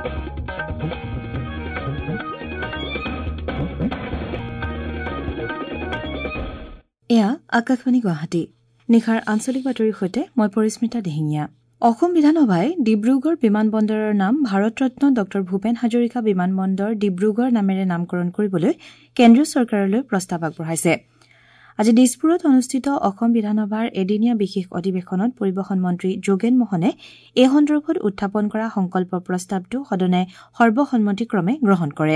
এয়া আকাশবাণী গুৱাহাটী নিশাৰ আঞ্চলিক বাতৰিৰ সৈতে মই পৰিস্মিতা দিহিঙীয়া। অসম বিধানসভাই ডিব্ৰুগড় বিমানবন্দৰৰ নাম ভাৰতৰত্ন ড ভূপেন হাজৰিকা বিমানবন্দৰ ডিব্ৰুগড় নামেৰে নামকৰণ কৰিবলৈ কেন্দ্ৰীয় চৰকাৰলৈ প্ৰস্তাৱ আগবঢ়াইছে। আজি দিছপুৰত অনুষ্ঠিত অসম বিধানসভাৰ এদিনীয়া বিশেষ অধিৱেশনত পৰিবহণ মন্ত্ৰী যোগেন মোহনে এই সন্দৰ্ভত উত্থাপন কৰা সংকল্প প্ৰস্তাৱটো সদনে সৰ্বসন্মতিক্ৰমে গ্ৰহণ কৰে।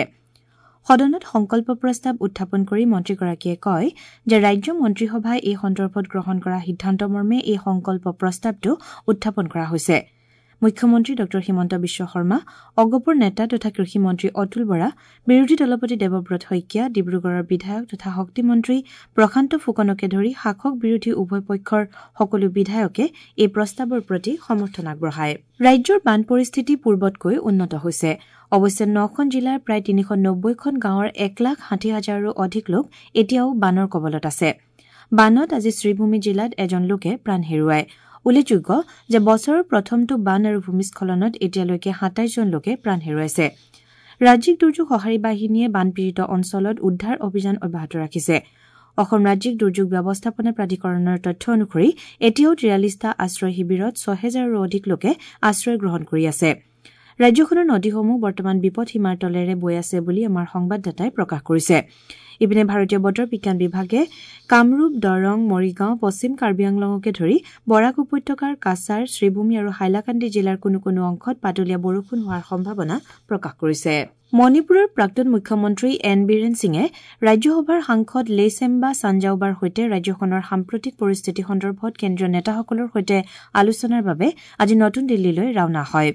সদনত সংকল্প প্ৰস্তাৱ উত্থাপন কৰি মন্ত্ৰীগৰাকীয়ে কয় যে ৰাজ্য মন্ত্ৰীসভাই এই সন্দৰ্ভত গ্ৰহণ কৰা সিদ্ধান্ত মৰ্মে এই সংকল্প প্ৰস্তাৱটো উত্থাপন কৰা হৈছে। মুখ্যমন্ত্ৰী ড হিমন্ত বিশ্ব শৰ্মা, অগপৰ নেতা তথা কৃষিমন্ত্ৰী অতুল বৰা, বিৰোধী দলপতি দেৱব্ৰত শইকীয়া, ডিব্ৰুগড়ৰ বিধায়ক তথা শক্তিমন্ত্ৰী প্ৰশান্ত ফুকনকে ধৰি শাসক বিৰোধী উভয় পক্ষৰ সকলো বিধায়কে এই প্ৰস্তাৱৰ প্ৰতি সমৰ্থন আগবঢ়ায়। ৰাজ্যৰ বান পৰিস্থিতি পূৰ্বতকৈ উন্নত হৈছে। অৱশ্যে 9খন জিলাৰ প্ৰায় 390খন গাঁৱৰ 1,60,000ৰো অধিক লোক এতিয়াও বানৰ কবলত আছে। বানত আজি শ্ৰীভূমি জিলাত এজন লোকে প্ৰাণ হেৰুৱায়। উল্লেখযোগ্য যে বছৰৰ প্ৰথমটো বান আৰু ভূমিস্খলনত এতিয়ালৈকে 27 জন লোকে প্ৰাণ হেৰুৱাইছে। ৰাজ্যিক দুৰ্যোগ সঁহাৰি বাহিনীয়ে বানপীড়িত অঞ্চলত উদ্ধাৰ অভিযান অব্যাহত ৰাখিছে। অসম ৰাজ্যিক দুৰ্যোগ ব্যৱস্থাপনা প্ৰাধিকৰণৰ তথ্য অনুসৰি এতিয়াও 43টা আশ্ৰয় শিবিৰত 6,000ৰো অধিক লোকে আশ্ৰয় গ্ৰহণ কৰি আছে। ৰাজ্যখনৰ নদীসমূহ বৰ্তমান বিপদসীমাৰ তলেৰে বৈ আছে বুলি আমাৰ সংবাদদাতাই প্ৰকাশ কৰিছে। ইপিনে ভাৰতীয় বতৰ বিজ্ঞান বিভাগে কামৰূপ, দৰং, মৰিগাঁও, পশ্চিম কাৰ্বি আংলঙকে ধৰি বৰাক উপত্যকাৰ কাছাৰ, শ্ৰীভূমি আৰু হাইলাকান্দি জিলাৰ কোনো কোনো অংশত পাতলীয়া বৰষুণ হোৱাৰ সম্ভাৱনা প্ৰকাশ কৰিছে। মণিপুৰৰ প্ৰাক্তন মুখ্যমন্ত্ৰী এন বীৰেন সিঙে ৰাজ্যসভাৰ সাংসদ লেইচেম্বা চানজাওবাৰ সৈতে ৰাজ্যখনৰ সাম্প্ৰতিক পৰিস্থিতি সন্দৰ্ভত কেন্দ্ৰীয় নেতাসকলৰ সৈতে আলোচনাৰ বাবে আজি নতুন দিল্লীলৈ ৰাওনা হয়।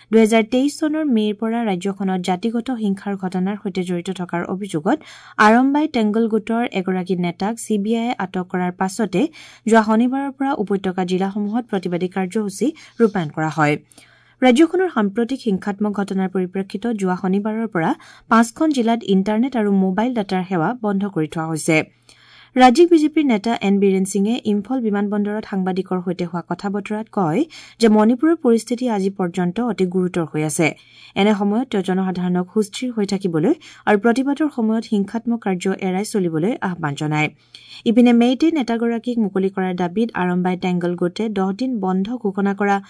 2023 চনৰ মেৰ পৰা ৰাজ্যখনত জাতিগত হিংসাৰ ঘটনাৰ সৈতে জড়িত থকাৰ অভিযোগত আৰম্বাই টেংগল গোটৰ এগৰাকী নেতাক চিবিআইয়ে আটক কৰাৰ পাছতে যোৱা শনিবাৰৰ পৰা উপত্যকা জিলাসমূহত প্ৰতিবাদী কাৰ্যসূচী ৰূপায়ণ কৰা হয়। ৰাজ্যখনৰ সাম্প্ৰতিক হিংসাত্মক ঘটনাৰ পৰিপ্ৰেক্ষিতত যোৱা শনিবাৰৰ পৰা 5খন জিলাত ইণ্টাৰনেট আৰু মোবাইল ডাটাৰ সেৱা বন্ধ কৰি থোৱা হৈছে। ৰাজ্যিক বিজেপিৰ নেতা এন বীৰেন সিঙে ইম্ফল বিমানবন্দৰত সাংবাদিকৰ সৈতে হোৱা কথা বতৰাত কয় যে মণিপুৰৰ পৰিস্থিতি আজি পৰ্যন্ত অতি গুৰুতৰ হৈ আছে। এনে সময়ত তেওঁ জনসাধাৰণক সুস্থিৰ হৈ থাকিবলৈ আৰু প্ৰতিবাদৰ সময়ত হিংসাত্মক কাৰ্য এৰাই চলিবলৈ আহ্বান জনায়। ইপিনে মেইটে নেতাগৰাকীক মুকলি কৰাৰ দাবীত আৰম্বাই টেংগল গোটে 10 দিন বন্ধ ঘোষণা কৰাত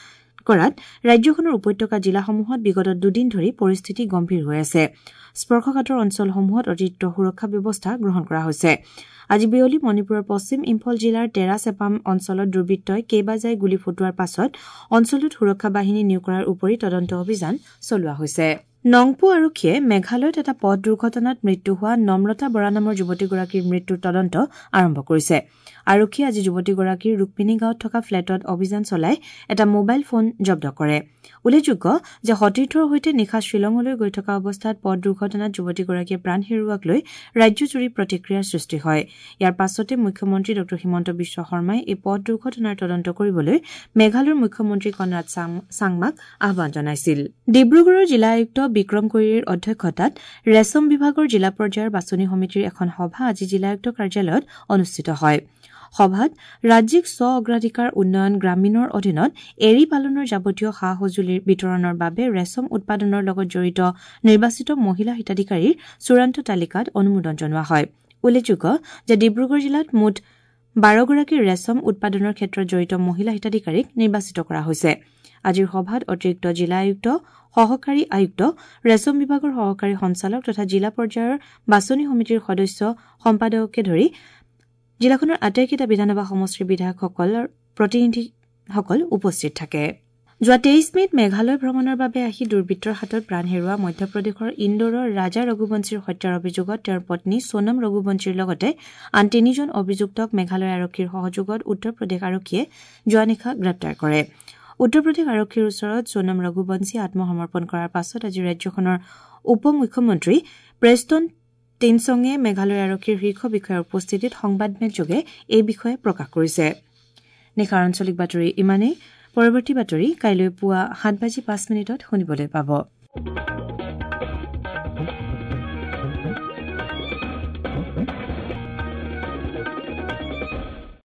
ৰাজ্যখনৰ উপত্যকা জিলাসমূহত বিগত 2 দিন ধৰি পৰিস্থিতি গম্ভীৰ হৈ আছে। স্পৰ্শকাতৰ অঞ্চলসমূহত অতিৰিক্ত সুৰক্ষা ব্যৱস্থা গ্ৰহণ কৰা হৈছে। আজি বিয়লি মণিপুৰৰ পশ্চিম ইম্ফল জিলাৰ টেৰাচেপাম অঞ্চলত দুৰ্বৃত্তই কেইবাজাই গুলী ফুটোৱাৰ পাছত অঞ্চলটোত সুৰক্ষা বাহিনী নিয়োগ কৰাৰ উপৰি তদন্ত অভিযান চলোৱা হৈছে। নংপো আৰক্ষীয়ে মেঘালয়ত এটা পথ দুৰ্ঘটনাত মৃত্যু হোৱা নম্ৰতা বৰা নামৰ যুৱতীগৰাকীৰ মৃত্যুৰ তদন্ত আৰম্ভ কৰিছে। আৰক্ষীয়ে আজি যুৱতীগৰাকীৰ ৰুক্মিণী গাঁৱত থকা ফ্লেটত অভিযান চলাই এটা মোবাইল ফোন জব্দ কৰে। উল্লেখযোগ্য যে সতীৰ্থৰ সৈতে নিশা শ্বিলঙলৈ গৈ থকা অৱস্থাত পথ দুৰ্ঘটনাত যুৱতীগৰাকীয়ে প্ৰাণ হেৰুওৱাক লৈ ৰাজ্যজুৰি প্ৰতিক্ৰিয়াৰ সৃষ্টি হয়। ইয়াৰ পাছতে মুখ্যমন্ত্ৰী ড হিমন্ত বিশ্ব শৰ্মাই এই পথ দুৰ্ঘটনাৰ তদন্ত কৰিবলৈ মেঘালয়ৰ মুখ্যমন্ত্ৰী কনৰাড চাংমাক আহ্বান জনাইছিল। ডিব্ৰুগড়ৰ জিলা আয়ুক্ত বিক্ৰম কৈৰীৰ অধ্যক্ষতাত ৰেচম বিভাগৰ জিলা পৰ্যায়ৰ বাছনি সমিতিৰ এখন সভা আজি জিলা আয়ুক্ত কাৰ্যালয়ত অনুষ্ঠিত হয়। সভাত ৰাজ্যিক স্ব অগ্ৰাধিকাৰ উন্নয়ন গ্ৰামীণৰ অধীনত এৰী পালনৰ যাৱতীয় সা সঁজুলিৰ বিতৰণৰ বাবে ৰেচম উৎপাদনৰ লগত জড়িত নিৰ্বাচিত মহিলা হিতাধিকাৰীৰ চূড়ান্ত তালিকাত অনুমোদন জনোৱা হয়। উল্লেখযোগ্য যে ডিব্ৰুগড় জিলাত মুঠ 12গৰাকী ৰেচম উৎপাদনৰ ক্ষেত্ৰত জড়িত মহিলা হিতাধিকাৰীক নিৰ্বাচিত কৰা হৈছে। আজিৰ সভাত অতিৰিক্ত জিলা আয়ুক্ত, সহকাৰী আয়ুক্ত, ৰেচম বিভাগৰ সহকাৰী সঞ্চালক তথা জিলা পৰ্যায়ৰ বাছনি সমিতিৰ সদস্য সম্পাদককে ধৰি জিলাখনৰ আটাইকেইটা বিধানসভা সমষ্টিৰ বিধায়কসকলৰ প্ৰতিনিধিসকল উপস্থিত থাকে। যোৱা 23 মেত মেঘালয় ভ্ৰমণৰ বাবে আহি দুৰ্বৃত্তৰ হাতত প্ৰাণ হেৰুওৱা মধ্যপ্ৰদেশৰ ইন্দোৰৰ ৰাজা ৰঘুবংশীৰ হত্যাৰ অভিযোগত তেওঁৰ পত্নী সোনম ৰঘুবংশীৰ লগতে আন 3জন অভিযুক্তক মেঘালয় আৰক্ষীৰ সহযোগত উত্তৰ প্ৰদেশ আৰক্ষীয়ে যোৱা নিশা গ্ৰেপ্তাৰ কৰে। উত্তৰ প্ৰদেশ আৰক্ষীৰ ওচৰত সোনম ৰঘুবংশী আত্মসমৰ্পণ কৰাৰ পাছত আজি ৰাজ্যখনৰ উপ মুখ্যমন্ত্ৰী প্ৰেষ্টন টেনচঙে মেঘালয় আৰক্ষীৰ শীৰ্ষ বিষয়াৰ উপস্থিতিত সংবাদমেলযোগে এই বিষয়ে প্ৰকাশ কৰিছে। নিশাৰ আঞ্চলিক বাতৰি ইমানেই। পৰৱৰ্তী বাতৰি কাইলৈ পুৱা 7:05 শুনিবলৈ পাব।